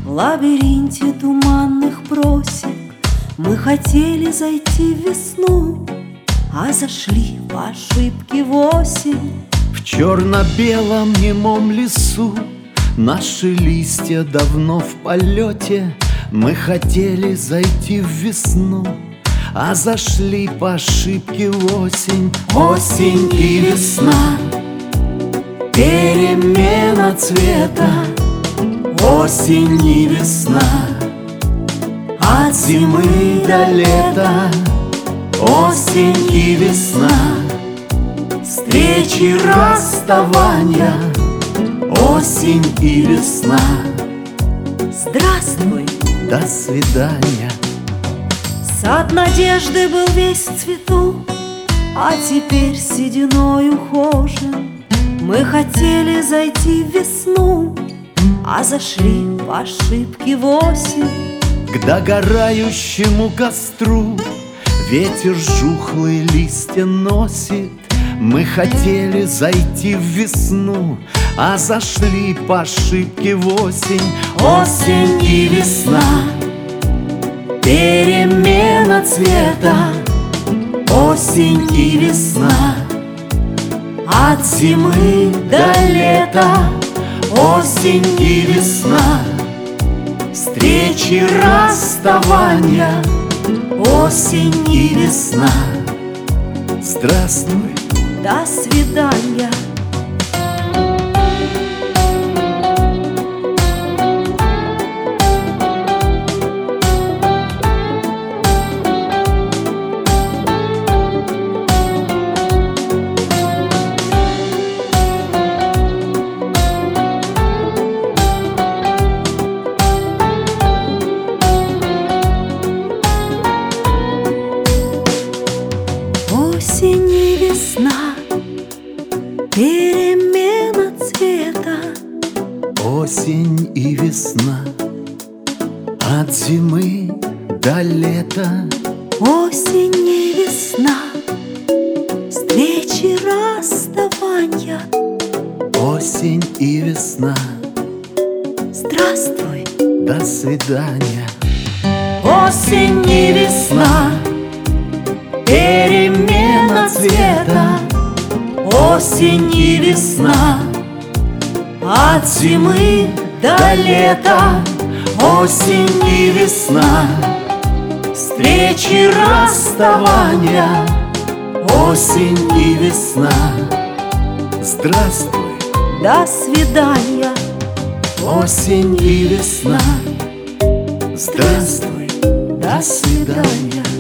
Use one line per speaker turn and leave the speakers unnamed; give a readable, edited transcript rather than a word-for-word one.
В лабиринте туманных просек мы хотели зайти в весну, а зашли по ошибке в осень.
В черно-белом немом лесу наши листья давно в полете. Мы хотели зайти в весну, а зашли по ошибке в осень.
Осень и весна, перемена цвета. Осень и весна, от зимы до лета. Осень и весна, встречи, расставания. Осень и весна, здравствуй,
до свидания.
Сад надежды был весь в цвету, а теперь сединой ухожен. Мы хотели зайти в весну, а зашли по ошибке в осень.
К догорающему костру ветер жухлые листья носит. Мы хотели зайти в весну, а зашли по ошибке в осень.
Осень и весна, перемена цвета. Осень и весна, от зимы до лета. Осень и весна, встречи, расставания. Осень и весна,
здравствуй,
до свидания. Осень и весна, перемена цвета.
осень и весна, от зимы до лета.
Осень и весна, встречи, расставания.
Осень и весна,
Здравствуй,
до свидания.
осень и весна, перемена цвета. Осень и весна, от зимы до лета. Осень и весна, встречи, расставания.
Осень и весна, здравствуй,
До свидания.
осень и весна, здравствуй,
До свидания.